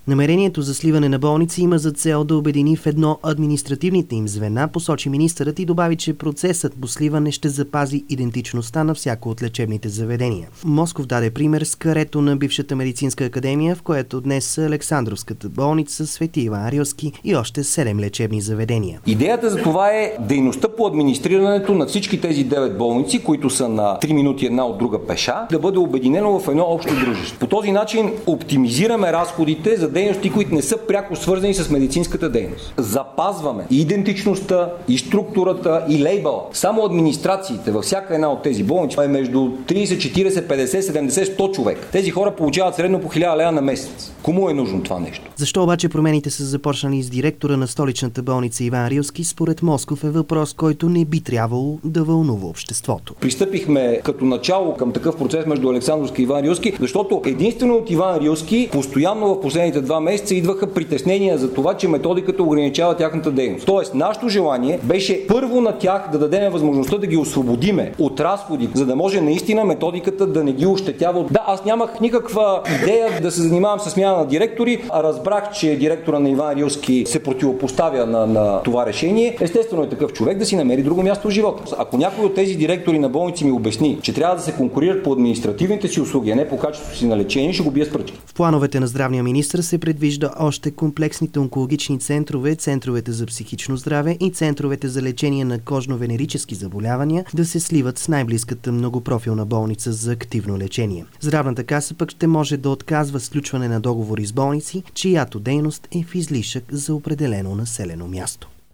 Намерението за сливане на болници има за цел да обедини в едно административните им звена, посочи министърът и добави, че процесът по сливане ще запази идентичността на всяко от лечебните заведения. Москов даде пример с карето на бившата медицинска академия, в което днес са Александровската болница, Свети Иван Рилски и още 7 лечебни заведения. Идеята за това е дейността по администрирането на всички тези 9 болници, които са на 3 минути една от друга пеша, да бъде обединено в едно общо дружество. По този начин оптимизираме разходите за дейности, които не са пряко свързани с медицинската дейност. Запазваме и идентичността, и структурата, и лейбъла. Само администрациите във всяка една от тези болници е между 30, 40, 50, 70, 100 човек. Тези хора получават средно по 1000 лева на месец. Кому е нужно това нещо? Защо обаче промените са започнали с директора на столичната болница Иван Рилски, според Москов е въпрос, който не би трябвало да вълнува обществото. Пристъпихме като начало към такъв процес между Александровски и Иван Рилски, защото единствено от Иван Рилски постоянно в последните 2 месеца идваха притеснения за това, че методиката ограничава тяхната дейност. Тоест, нашето желание беше първо на тях да дадем възможността да ги освободиме от разходи, за да може наистина методиката да не ги ощетява. Да, аз нямах никаква идея да се занимавам с смяна на директори, а разбрах, че директора на Иван Рилски се противопоставя на това решение. Естествено е такъв човек да си намери друго място в живота. Ако някой от тези директори на болници ми обясни, че трябва да се конкурират по административните си услуги, а не по качеството си на лечение, ще го бия с пръчки. В плановете на здравния министър се предвижда още комплексните онкологични центрове, центровете за психично здраве и центровете за лечение на кожно-венерически заболявания да се сливат с най-близката многопрофилна болница за активно лечение. Здравната каса пък ще може да отказва сключване на договори с болници, чиято дейност е в излишък за определено населено място.